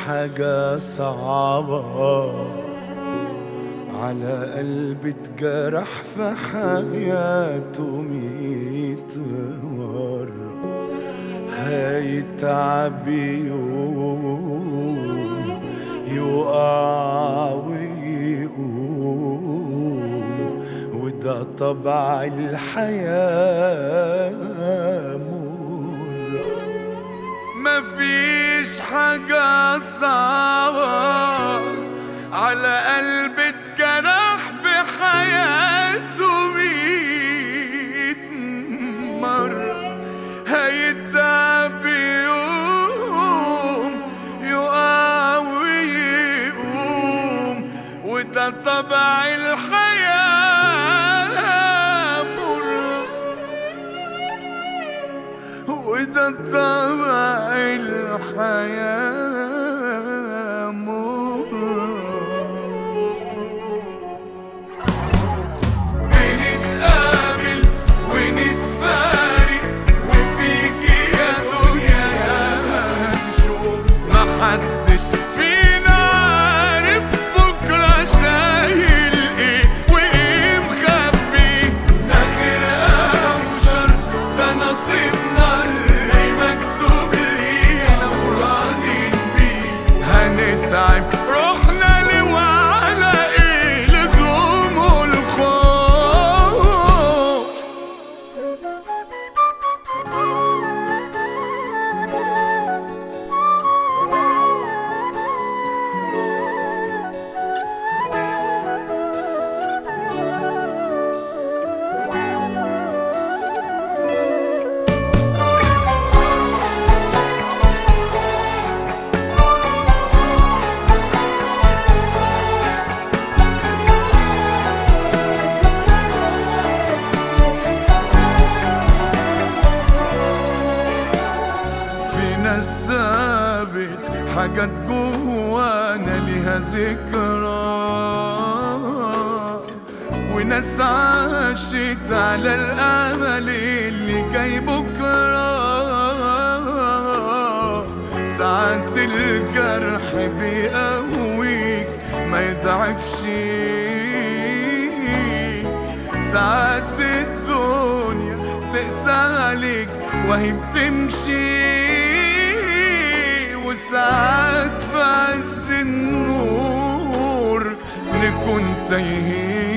حاجة صعبة على قلبي اتجرح في حياته 100 مرة، هيتعب يوم يقع ويقوم، وده طبع الحياة مرة. مفيش حاجة صعبة على قلبي اتجرح في حياته 100 مرة، هيتعب يوم يقع ويقوم، وده طبع الحياة مرة، وده طبع الحياة مرة. بنتقابل ونتفارق وفيكي يا دنيا هنشوف، محدش فينا عارف بكرة شايل ايه وايه مخبي، ده خير او شر ده نصيبنا اللي مكتوب لينا وراضين بيه. هنتعب روحنا ليه وعلى ايه لزوم الخوف؟ في ناس سابت حاجات جوانا ليها ذكرى، وناس عاشت على الامل اللي جاي بكره. ساعات الجرح بيقويك ما يضعفش، ساعات الدنيا تقسى عليك وهي بتمشي، وساعات في عز النور نكون تايهين.